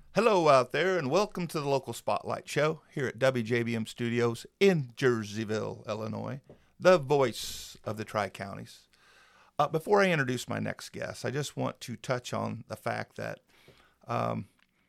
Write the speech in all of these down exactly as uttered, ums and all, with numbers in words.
Hello out there, and welcome to the Local Spotlight Show here at W J B M Studios in Jerseyville, Illinois, the voice of the Tri-Counties. Uh, before I introduce my next guest, I just want to touch on the fact that um,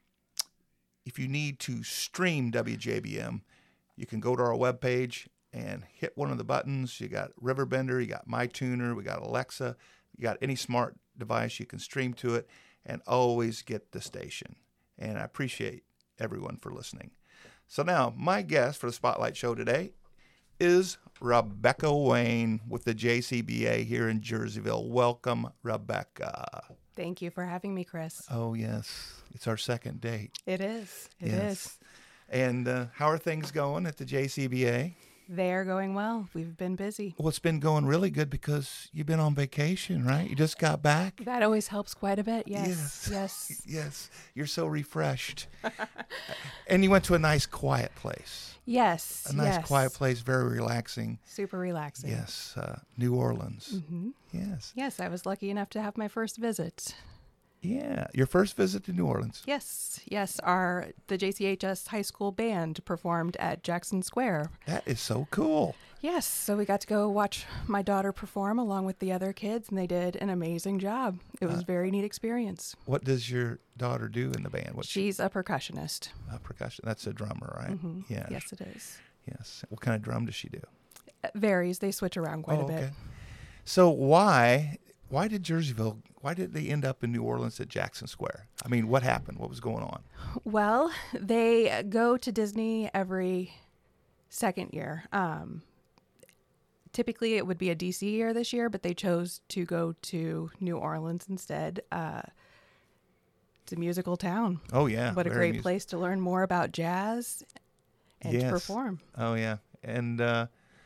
if you need to stream W J B M, you can go to our webpage and hit one of the buttons. You got Riverbender, you got MyTuner, we got Alexa, you got any smart device you can stream to it and always get the station. And I appreciate everyone for listening. So now, my guest for the Spotlight Show today is Rebecca Wayne with the J C B A here in Jerseyville. Welcome, Rebecca. Thank you for having me, Chris. Oh, yes. It's our second date. It is. It yes. is. And uh, how are things going at the J C B A? They are going well. We've been busy. Well, it's been going really good because you've been on vacation, right? You just got back. That always helps quite a bit. Yes. Yes. Yes. Yes. You're so refreshed. And you went to a nice, quiet place. Yes. A nice, yes. quiet place, very relaxing. Super relaxing. Yes. Uh, New Orleans. Mm-hmm. Yes. Yes, I was lucky enough to have my first visit. Yeah. Your first visit to New Orleans. Yes. Yes. Our the J C H S high school band performed at Jackson Square. That is so cool. Yes. So we got to go watch my daughter perform along with the other kids, and they did an amazing job. It was Uh, a very neat experience. What does your daughter do in the band? What's She's a percussionist. uh, percussion? That's a drummer, right? Mm-hmm. Yeah. Yes, it is. Yes. What kind of drum does she do? It varies. They switch around quite oh, a bit. okay. So why why did Jerseyville? Why did they end up in New Orleans at Jackson Square? I mean, what happened? What was going on? Well, they go to Disney every second year. Um, typically, it would be a D C year this year, but they chose to go to New Orleans instead. Uh, it's a musical town. Oh yeah, What a very great mus- place to learn more about jazz and Yes. to perform. Oh yeah, and uh,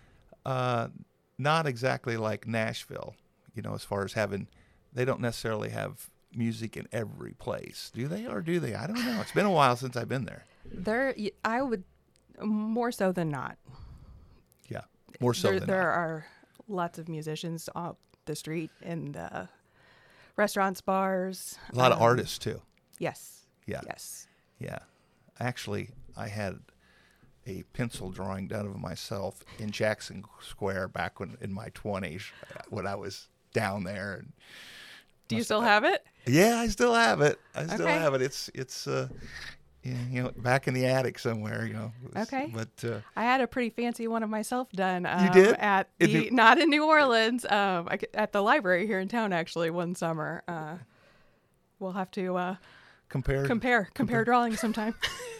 uh, not exactly like Nashville, you know, as far as having, they don't necessarily have music in every place, do they, or do they? I don't know. It's been a while since I've been there. There, y- I would more so than not. Yeah, more so there, than there not. are lots of musicians off the street in the restaurants, bars. A lot of um, artists too. Yes. Yeah, Yes. yeah. Actually, I had a pencil drawing done of myself in Jackson Square back when in my twenties when I was down there. And Do you must- still have it? Yeah, I still have it. I still Okay. have it. It's it's uh, yeah, you know, back in the attic somewhere. You know. It was- Okay. But uh, I had a pretty fancy one of myself done. Um, did? At In the New- not in New Orleans. Um, I c at the library here in town actually one summer. Uh, we'll have to uh, compare. compare compare drawings sometime.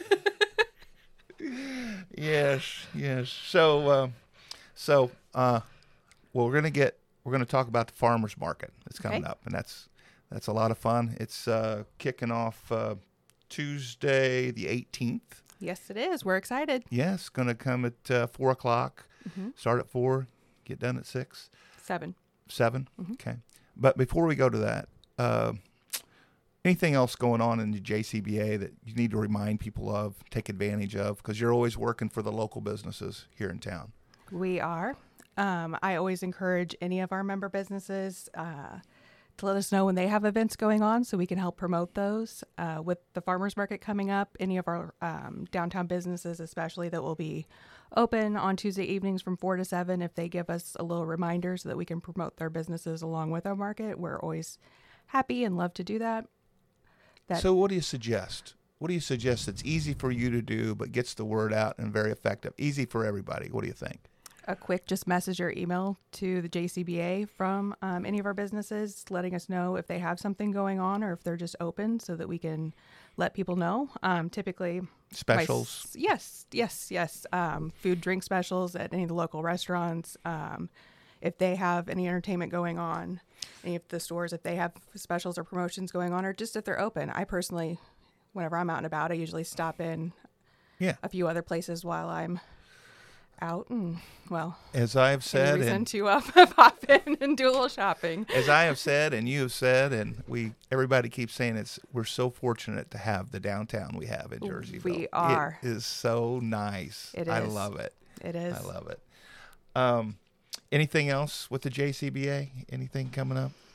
Yes, yes. So, uh, so uh, well, we're gonna get we're gonna talk about the farmers market that's coming Okay. up, and that's that's a lot of fun. It's uh, kicking off uh, Tuesday the eighteenth. Yes, it is. We're excited. Yes, gonna come at uh, four o'clock. Mm-hmm. Start at four, get done at six. Seven. Seven? Mhm. Okay. But before we go to that, uh, anything else going on in the J C B A that you need to remind people of, take advantage of? Because you're always working for the local businesses here in town. We are. Um, I always encourage any of our member businesses uh, to let us know when they have events going on so we can help promote those. Uh, with the farmers market coming up, any of our um, downtown businesses, especially that will be open on Tuesday evenings from four to seven, if they give us a little reminder so that we can promote their businesses along with our market, we're always happy and love to do that. That So what do you suggest? What do you suggest that's easy for you to do but gets the word out and very effective? Easy for everybody. What do you think? a quick just message or email to the J C B A from um, any of our businesses, letting us know if they have something going on or if they're just open so that we can let people know. Um, typically, my s- Specials? yes, yes, yes. Um, food, drink specials at any of the local restaurants. Um, if they have any entertainment going on, any of the stores, if they have specials or promotions going on, or just if they're open. I personally, whenever I'm out and about, I usually stop in Yeah. a few other places while I'm out, and well, As I have any said, reason and to uh, pop in and do a little shopping. as I have said, and you have said, and we everybody keeps saying, it's we're so fortunate to have the downtown we have in Jerseyville. We are. It is so nice. It I is. love it. It is. I love it. Um, anything else with the J C B A? Anything coming up?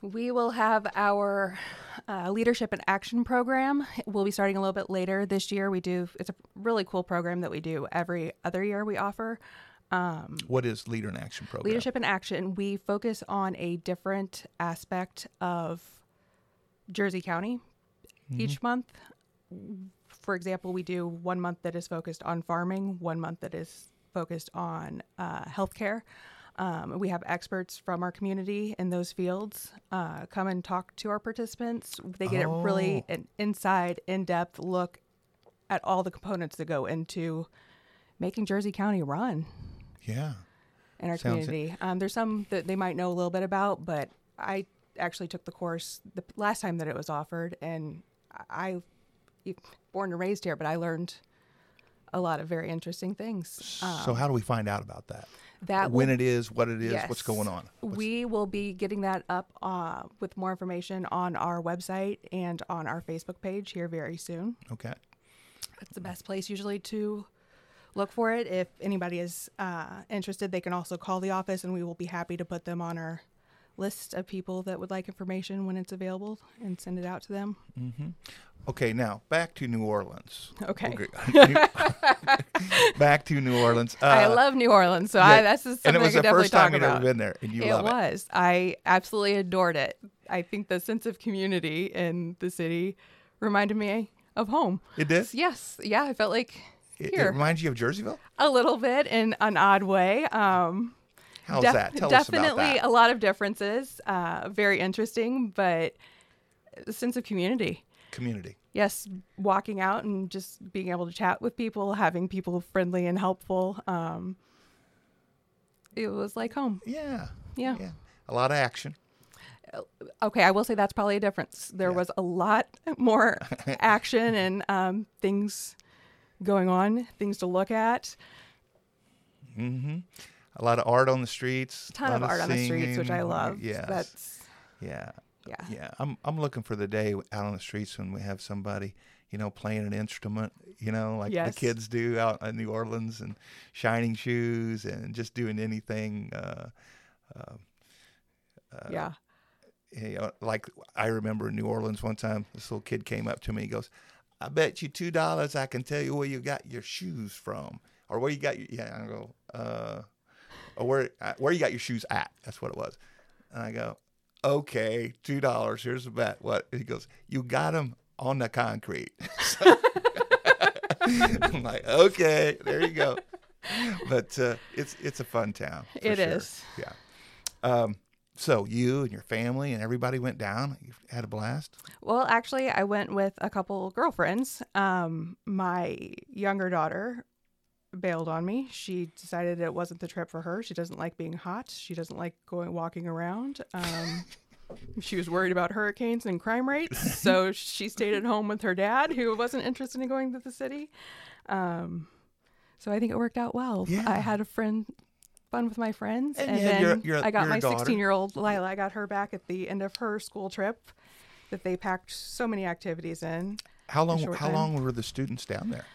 We will have our uh, leadership and action program. We'll be starting a little bit later this year. We do, it's a really cool program that we do every other year we offer. Um, What is Leader in Action program? leadership and action, we focus on a different aspect of Jersey County Mm-hmm. each month. For example, we do one month that is focused on farming, one month that is focused on uh, healthcare. Um, we have experts from our community in those fields uh, come and talk to our participants. They get Oh. a really an inside, in-depth look at all the components that go into making Jersey County run Yeah. in our Sounds- community. Um, there's some that they might know a little bit about, but I actually took the course the last time that it was offered, and I, I born and raised here, but I learned a lot of very interesting things. Um, So how do we find out about that? that When will- it is, what it is, yes. what's going on? What's- We will be getting that up uh, with more information on our website and on our Facebook page here very soon. Okay. That's the best place usually to look for it. If anybody is uh, interested, they can also call the office, and we will be happy to put them on our list of people that would like information when it's available and send it out to them. Okay, now back to New Orleans. Okay. Back to New Orleans. Uh, I love New Orleans, so yeah, I, that's just and something it was I could the definitely first talk time you'd about. ever been there, and you It love it. was. I absolutely adored it. I think the sense of community in the city reminded me of home. It did? Yes. Yeah, I felt like It, it here reminds you of Jerseyville? a little bit in an odd way. Um, How's def- that? Tell us about definitely that. a lot of differences. Uh, very interesting, but a sense of community. Community. Yes, walking out and just being able to chat with people, having people friendly and helpful. Um, it was like home. Yeah. Yeah. Yeah. A lot of action. Okay, I will say that's probably a difference. There Yeah. was a lot more action and um, things going on, things to look at. Mm-hmm. A lot of art on the streets. A ton lot of art on the streets, which I singing. love. Yes. That's Yeah. yeah. Yeah. I'm I'm looking for the day out on the streets when we have somebody, you know, playing an instrument, you know, like Yes. the kids do out in New Orleans, and shining shoes and just doing anything. Uh, uh, yeah. you know, like I remember in New Orleans one time, this little kid came up to me. He goes, "I bet you two dollars I can tell you where you got your shoes from, or where you got your." Yeah, I go, uh, or where uh, where you got your shoes at. That's what it was. And I go, "Okay, two dollars. Here's the bet." What? He goes, "You got them on the concrete." So, I'm like, "Okay, there you go." But uh, it's it's a fun town. for It sure. is. Yeah. Um, so you and your family and everybody went down. You had a blast. Well, actually, I went with a couple girlfriends. Um, my younger daughter bailed on me. She decided it wasn't the trip for her. She doesn't like being hot. She doesn't like going walking around. Um, she was worried about hurricanes and crime rates, so she stayed at home with her dad, who wasn't interested in going to the city. Um, so I think it worked out well. Yeah. I had a friend. Fun with my friends, And and, you had then your- your- I got your my daughter. sixteen-year-old Lila. I got her back at the end of her school trip that they packed so many activities in. How long? short How time. long were the students down there?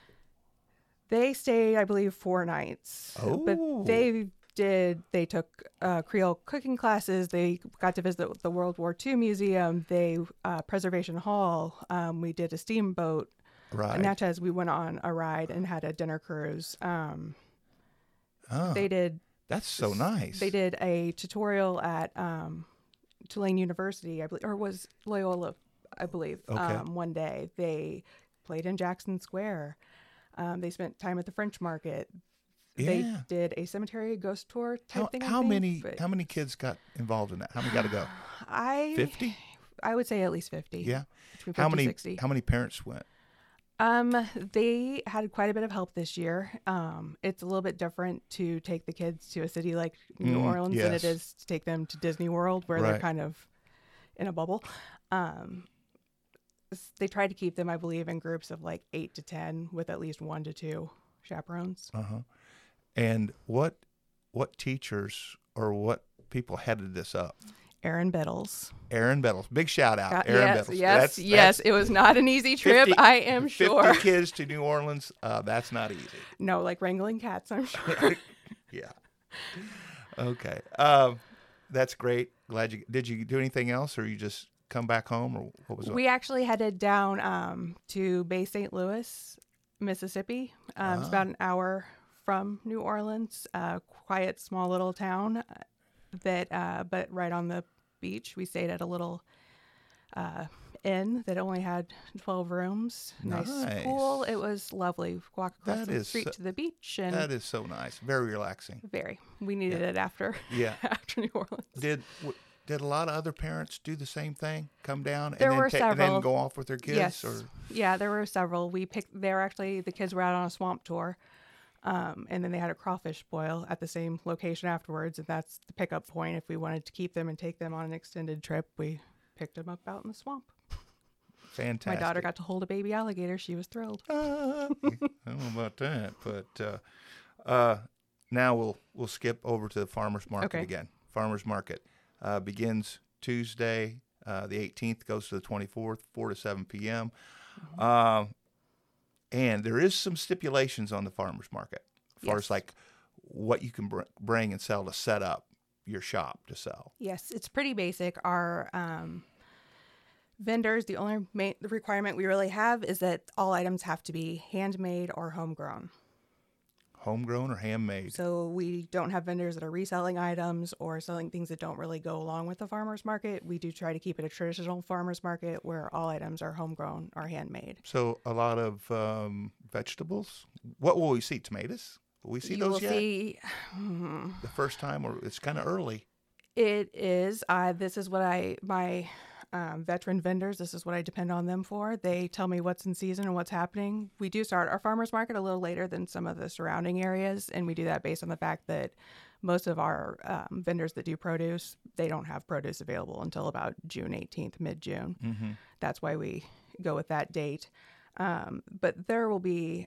They stayed, I believe, four nights. Oh. But they did. They took uh, Creole cooking classes. They got to visit the World War Two Museum. They uh, Preservation Hall. Um, we did a steamboat. Right. Natchez. We went on a ride and had a dinner cruise. Um, Oh, They did. that's so nice. They did a tutorial at um, Tulane University, I believe, or was Loyola, I believe. Okay. Um, one day they played in Jackson Square. Um, they spent time at the French Market. They Yeah. did a cemetery ghost tour type How, thing. I how think, many? but How many kids got involved in that? How many got to go? I Fifty. I would say at least fifty. Yeah. Between How fifty, many? sixty. How many parents went? Um, they had quite a bit of help this year. Um, it's a little bit different to take the kids to a city like New Mm, Orleans than yes. it is to take them to Disney World, where Right. they're kind of in a bubble. Um, s- they try to keep them, I believe, in groups of like eight to ten, with at least one to two chaperones. Uh huh. And what? What teachers or what people headed this up? Aaron Biddles. Aaron Bettles. Big shout out, Got- Aaron yes, Bettles. yes, That's- yes. that's It was not an easy trip. fifty I am sure. fifty kids to New Orleans. Uh, that's not easy. No, like wrangling cats, I'm sure. Yeah. Okay. Um, That's great. Glad you did. You do anything else, or you just come back home, or what was it? We actually headed down um, to Bay Saint Louis, Mississippi. Um, It's Ah. about an hour from New Orleans. Uh, quiet, small little town uh, that, uh, but right on the beach. We stayed at a little uh, inn that only had twelve rooms. Nice, Nice. pool. It was lovely. Walk across That the is street so- to the beach, and That is so nice. Very relaxing. very. We needed Yeah. it after Yeah. after New Orleans. Did w- did a lot of other parents do the same thing? Come down and There then were ta- and then several. go off with their kids, Yes. or Yeah, there were several. We picked. They were actually the kids were out on a swamp tour, um, and then they had a crawfish boil at the same location afterwards, and that's the pickup point. If we wanted to keep them and take them on an extended trip, we picked them up out in the swamp. fantastic. My daughter got to hold a baby alligator. She was thrilled. Uh, I don't know about that, but uh, uh, now we'll we'll skip over to the farmers market Okay. again. Farmers market uh, begins Tuesday, uh, the eighteenth, goes to the twenty-fourth, four to seven p.m. Mm-hmm. Uh, and there is some stipulations on the farmers market as far Yes. as like what you can br- bring and sell to set up your shop to sell. Yes, it's pretty basic. Our um, vendors, the only main requirement we really have is that all items have to be handmade or homegrown. Homegrown or handmade? So we don't have vendors that are reselling items or selling things that don't really go along with the farmer's market. We do try to keep it a traditional farmer's market where all items are homegrown or handmade. So a lot of um, vegetables. What will we see? Tomatoes? Will we see you those will yet? see The first time, or it's kind of early. it is. Uh, this is what I my um, veteran vendors. This is what I depend on them for. They tell me what's in season and what's happening. We do start our farmers market a little later than some of the surrounding areas, and we do that based on the fact that most of our um, vendors that do produce, they don't have produce available until about June eighteenth, mid June. Mm-hmm. That's why we go with that date. Um, but there will be.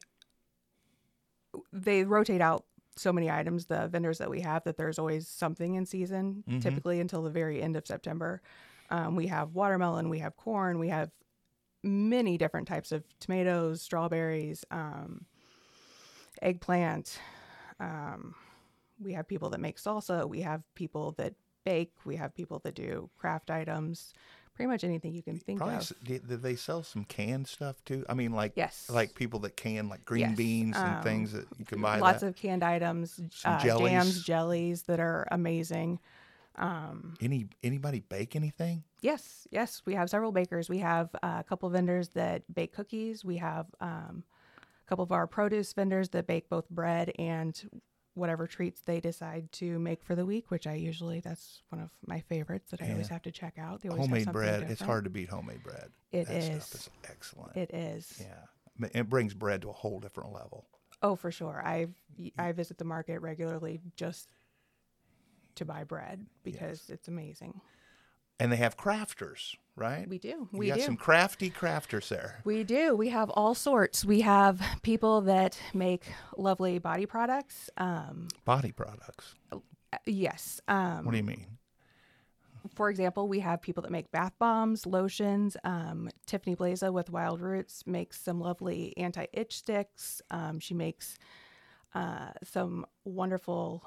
They rotate out so many items, the vendors that we have, that there's always something in season, Mhm. typically until the very end of September. Um, we have watermelon, we have corn, we have many different types of tomatoes, strawberries, um, eggplant. Um, we have people that make salsa. We have people that bake. We have people that do craft items. Pretty much anything you can think Probably, of. s- did, did they sell some canned stuff too? I mean, like Yes. like people that can like green Yes. beans and Um, things that you can buy. Lots that. of canned items, Some uh, jellies. jams, jellies that are amazing. Um, Any anybody bake anything? yes, yes, we have several bakers. We have uh, a couple vendors that bake cookies. We have um, a couple of our produce vendors that bake both bread and whatever treats they decide to make for the week, which I usually, that's one of my favorites that I always Yeah. have to check out. They always have Homemade something bread. It's different. hard to beat homemade bread. It that is. Stuff is excellent. It is. Yeah, it brings bread to a whole different level. Oh, for sure. I I visit the market regularly just to buy bread because it's amazing. And they have crafters, right? We do. You We got do. some crafty crafters there. We do. We have all sorts. We have people that make lovely body products. Um, Body products. yes. Um, What do you mean? For example, we have people that make bath bombs, lotions. Um, Tiffany Blaza with Wild Roots makes some lovely anti-itch sticks. Um, she makes uh, some wonderful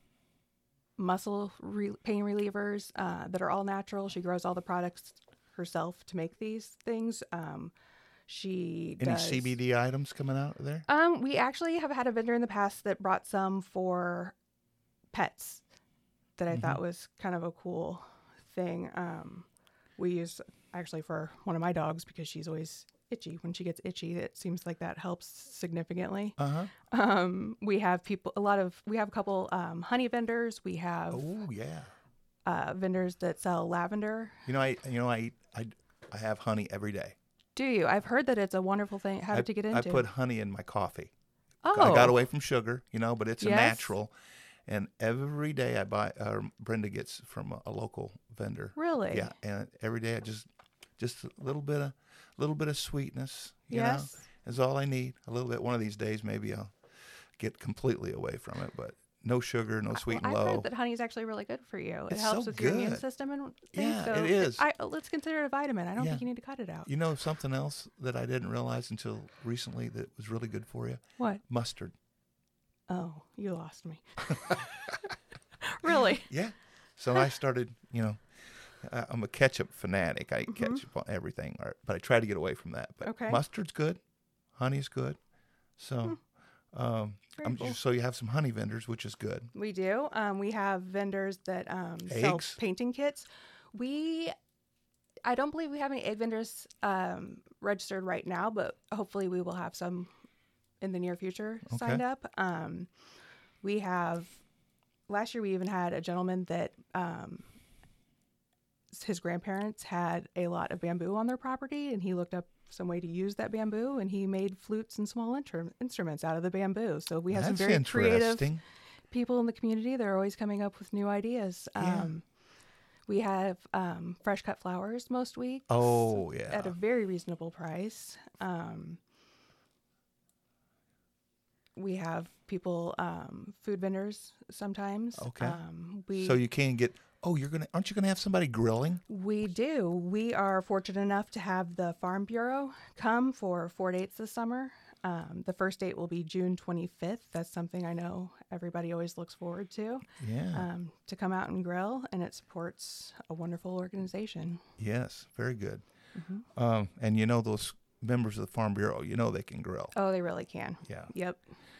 muscle re- pain relievers uh, that are all natural. She grows all the products herself to make these things. Um, she Any does, C B D items coming out of there? Um, we actually have had a vendor in the past that brought some for pets that I Mm-hmm. thought was kind of a cool thing. Um, we use actually for one of my dogs because she's always itchy. When she gets itchy, it seems like that helps significantly. Uh huh. Um, we have people, a lot of, we have a couple um, honey vendors. We have Oh yeah. uh, vendors that sell lavender. You know, I you know I I I have honey every day. Do you? I've heard that it's a wonderful thing. How I, to get into? I put honey in my coffee. oh, I got away from sugar, you know, but it's a Yes. natural. And every day I buy, uh, Brenda gets from a, a local vendor. Really? Yeah, and every day I just, just a little bit of, little bit of sweetness. You Yes. know, is all I need. A little bit. One of these days, maybe I'll get completely away from it, but no sugar, no sweet Well, and I've low. heard that honey is actually really good for you. It It's helps so with your immune good. system and things. Yeah, so it is. I, let's consider it a vitamin. I don't Yeah. think you need to cut it out. You know something else that I didn't realize until recently that was really good for you? What? Mustard. Oh, you lost me. Really? Yeah. So I started, you know, I- I'm a ketchup fanatic. I eat Mhm. ketchup on everything, or- but I try to get away from that. But Okay. mustard's good. Honey's good. So, um, Very I'm, cool. so you have some honey vendors, which is good. We do. Um, we have vendors that um, sell Eggs? painting kits. We, I don't believe we have any egg vendors um, registered right now, but hopefully we will have some in the near future Okay. signed up. Um, we have, last year we even had a gentleman that um, his grandparents had a lot of bamboo on their property, and he looked up some way to use that bamboo, and he made flutes and small intru- instruments out of the bamboo. So we have some That's very creative interesting. people in the community. They're always coming up with new ideas. Yeah. Um, we have um, fresh cut flowers most weeks Oh, yeah. at a very reasonable price. Um, we have people, um, food vendors sometimes. Okay. Um, we So you can get. Oh, you're gonna. Aren't you gonna have somebody grilling? we do. We are fortunate enough to have the Farm Bureau come for four dates this summer. Um, the first date will be June twenty-fifth. That's something I know everybody always looks forward to. Yeah. Um, to come out and grill, and it supports a wonderful organization. Yes. Very good. Mm-hmm. Um, and you know those members of the Farm Bureau. You know they can grill. Oh, they really can. Yeah. Yep.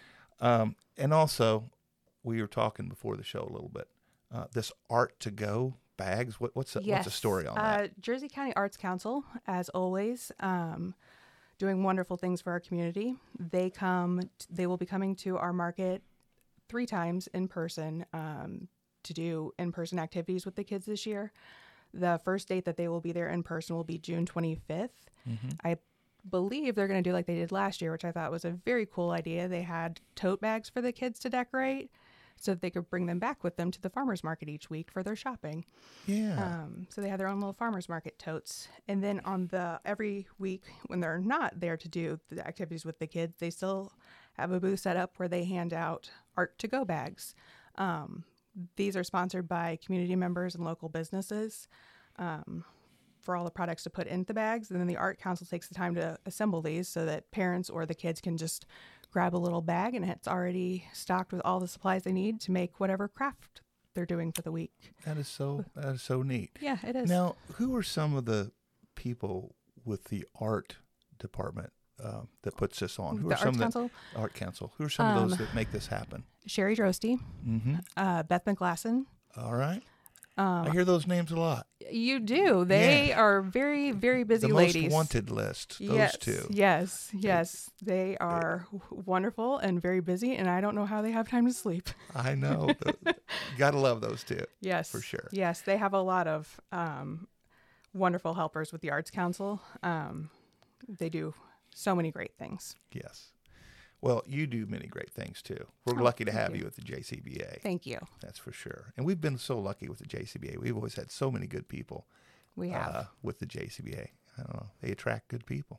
Um, and also, we were talking before the show a little bit. Uh, this art to go bags. What, what's the, Yes. what's the story on uh, that? Jersey County Arts Council, as always, um, doing wonderful things for our community. They come. T- they will be coming to our market three times in person um, to do in-person activities with the kids this year. The first date that they will be there in person will be June twenty-fifth. Mm-hmm. I believe they're going to do like they did last year, which I thought was a very cool idea. They had tote bags for the kids to decorate so that they could bring them back with them to the farmers market each week for their shopping. Yeah. Um, so they had their own little farmers market totes. And then on the every week when they're not there to do the activities with the kids, they still have a booth set up where they hand out art to go bags. Um, these are sponsored by community members and local businesses. Um, for all the products to put into the bags. And then the art council takes the time to assemble these so that parents or the kids can just grab a little bag and it's already stocked with all the supplies they need to make whatever craft they're doing for the week. that is so. That is so neat. Yeah, it is. Now, who are some of the people with the art department uh, that puts this on? Who the are some Arts of Council, the art council? Who are some of those Um, that make this happen? Sherry Drosty, Mm-hmm. uh, Beth McGlasson. All right. Um, I hear those names a lot. you do. They Yeah. are very, very busy the ladies. most wanted list. Those yes, two. Yes, yes. They are w- wonderful and very busy, and I don't know how they have time to sleep. I know. The, gotta love those two. Yes. For sure. Yes, they have a lot of um, wonderful helpers with the Arts Council. Um, they do so many great things. Yes. Well, you do many great things too. We're Oh, lucky to thank have you. you at the J C B A. Thank you. That's for sure. And we've been so lucky with the J C B A. We've always had so many good people We have. uh, with the J C B A. I don't know. They attract good people.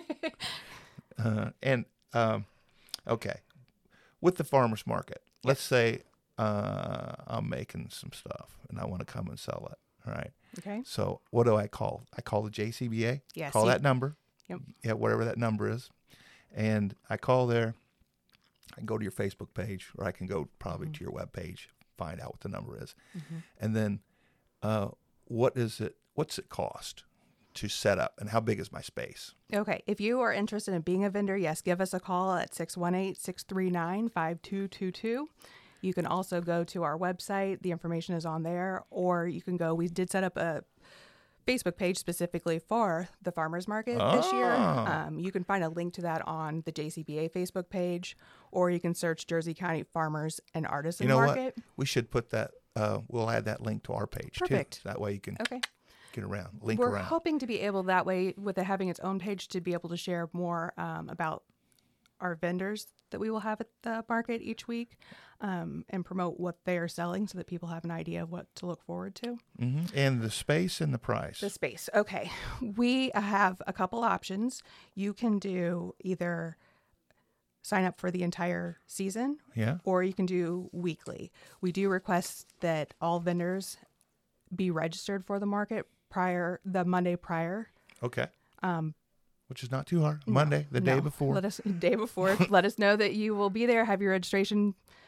uh, and, um, okay, with the farmer's market, let's say uh, I'm making some stuff and I want to come and sell it. All right. Okay. So what do I call? I call the J C B A. Yes. Call you- that number. Yep. Yeah, whatever that number is. And I call there. I can go to your Facebook page, or I can go probably Mhm. to your web page, find out what the number is. Mhm. And then uh, what is it? What's it cost to set up, and how big is my space? Okay. If you are interested in being a vendor, yes, give us a call at six one eight, six three nine, five two two two. You can also go to our website. The information is on there. Or you can go, we did set up a Facebook page specifically for the farmers market this year. Oh. Um, you can find a link to that on the J C B A Facebook page, or you can search Jersey County Farmers and Artisan You know Market. what? We should put that. Uh, we'll add that link to our page Perfect. too. That way you can Okay. get around, link We're around. hoping to be able that way, with it having its own page, to be able to share more um, about our vendors that we will have at the market each week, um, and promote what they are selling so that people have an idea of what to look forward to. hmm And the space and the price. The space. Okay. We have a couple options. You can do either sign up for the entire season, yeah. or you can do weekly. We do request that all vendors be registered for the market prior, the Monday prior. Okay. Um, Which is not too hard. Monday, the day No. before. Let us day before. Let us know that you will be there. Have your registration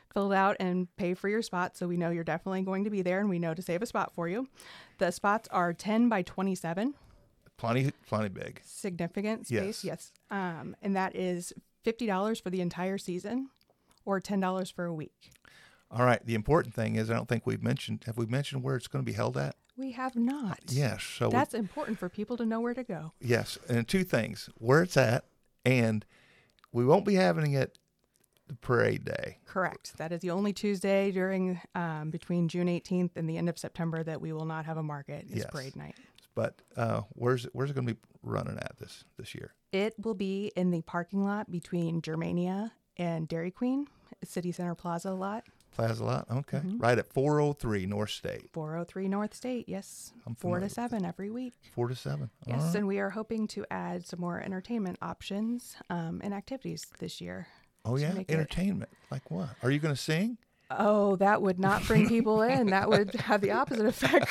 fill it out and pay for your spot, so we know you're definitely going to be there, and we know to save a spot for you. The spots are ten by twenty-seven. Plenty, plenty big. Significant space, Yes. yes. Um, and that is fifty dollars for the entire season, or ten dollars for a week. All right. The important thing is, I don't think we've mentioned. Have we mentioned where it's going to be held at? We have not. Yes. So we- That's important for people to know where to go. yes, and two things: where it's at, and we won't be having it the parade day. Correct. That is the only Tuesday during um, between June eighteenth and the end of September that we will not have a market. Is Yes. parade night. But uh, where's it, where's it going to be running at this this year? It will be in the parking lot between Germania and Dairy Queen, City Center Plaza lot, Plaza Lot. Okay, Mm-hmm. right at four oh three North State, four oh three North State. Yes, I'm four familiar to with seven every week. four to seven. All Yes, right. and we are hoping to add some more entertainment options um, and activities this year. Oh to yeah, make it- entertainment. Like what? Are you going to sing? Oh, that would not bring people in. That would have the opposite effect.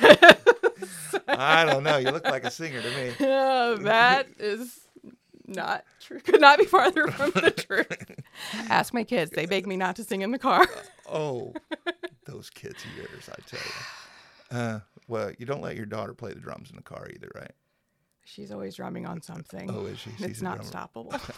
I don't know. You look like a singer to me. Oh, that is not true. Could not be farther from the truth. Ask my kids. They beg me not to sing in the car. Oh, those kids of yours, I tell you. Uh, well, you don't let your daughter play the drums in the car either, right? She's always drumming on something. Oh, is she? She's It's a not drummer. stoppable.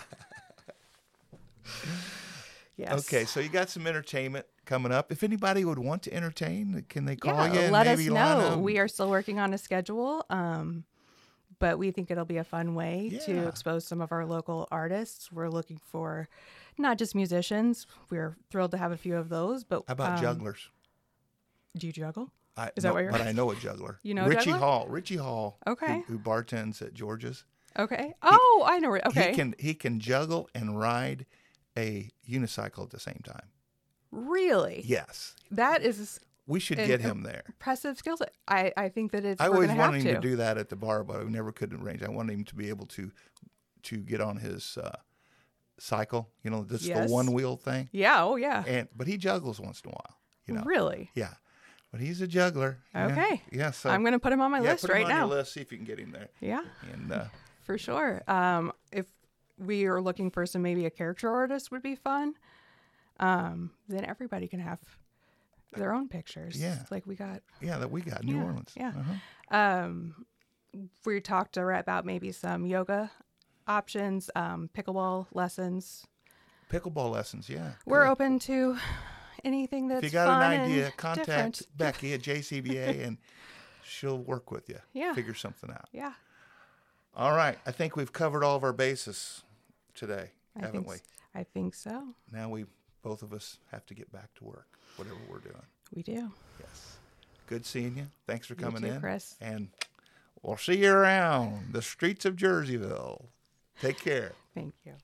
Yes. Okay, so you got some entertainment coming up. If anybody would want to entertain, can they call Yeah, you? And let maybe us line know. up? We are still working on a schedule, um, but we think it'll be a fun way Yeah. to expose some of our local artists. We're looking for not just musicians. We're thrilled to have a few of those. But How about um, jugglers? do you juggle? I, is that no, what you're- But I know a juggler. You know a Richie juggler? Hall. Richie Hall. Okay. Who, who bartends at George's. Okay. Oh, I know. where- Okay. He can he can juggle and ride a unicycle at the same time. Really? Yes, That is we should And- get him there. impressive skills. I, I think that it's. I we're always gonna have wanted him to to do that at the bar, but I never could arrange. I wanted him to be able to to get on his uh, cycle. You know, just Yes. the one wheel thing. Yeah. Oh, yeah. And but he juggles once in a while. You know. Really? Yeah, but he's a juggler. Yeah. Okay. Yeah. So I'm going to put him on my yeah, list put him right on now. your list. See if you can get him there. Yeah, And uh, for sure. Um, if we are looking for some, maybe a character artist would be fun. Um, then everybody can have their own pictures. Yeah. Like we got. yeah, that we got New Yeah, Orleans. yeah. Uh-huh. Um, we talked about maybe some yoga options, um, pickleball lessons. Pickleball lessons. Yeah. We're good. open to anything that's If you got fun an idea, and contact different. Becky at J C B A and she'll work with you. Yeah. Figure something out. Yeah. All right. I think we've covered all of our bases today, I haven't think, we? s- I think so. Now we, both of us, have to get back to work, whatever we're doing. We do. Yes. Good seeing you. Thanks for You coming too, in. Chris. And we'll see you around the streets of Jerseyville. Take care. Thank you.